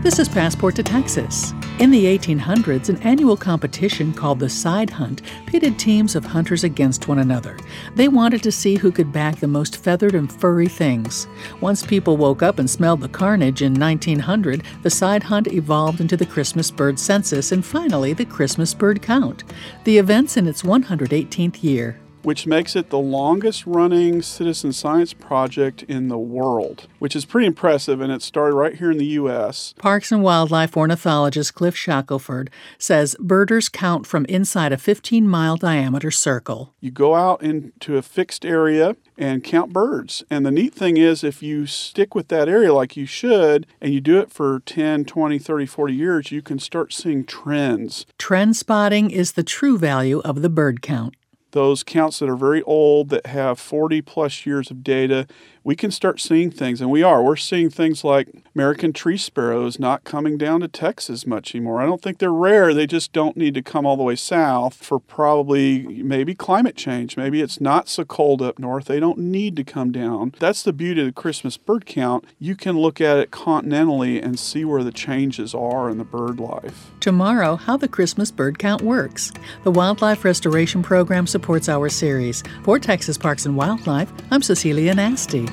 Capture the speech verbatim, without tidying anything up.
This is Passport to Texas. In the eighteen hundreds, an annual competition called the Side Hunt pitted teams of hunters against one another. They wanted to see who could bag the most feathered and furry things. Once people woke up and smelled the carnage in nineteen hundred, the Side Hunt evolved into the Christmas bird census and finally the Christmas bird count. The event's in its one hundred eighteenth year, which makes it the longest-running citizen science project in the world, which is pretty impressive, and it started right here in the U S Parks and Wildlife ornithologist Cliff Shackelford says birders count from inside a fifteen-mile diameter circle. You go out into a fixed area and count birds. And the neat thing is, if you stick with that area like you should, and you do it for ten, twenty, thirty, forty years, you can start seeing trends. Trend spotting is the true value of the bird count. Those counts that are very old, that have forty plus years of data, we can start seeing things, and we are. We're seeing things like American tree sparrows not coming down to Texas much anymore. I don't think they're rare. They just don't need to come all the way south for probably maybe climate change. Maybe it's not so cold up north. They don't need to come down. That's the beauty of the Christmas bird count. You can look at it continentally and see where the changes are in the bird life. Tomorrow, how the Christmas bird count works. The Wildlife Restoration Program supports our series. For Texas Parks and Wildlife, I'm Cecilia Nasty.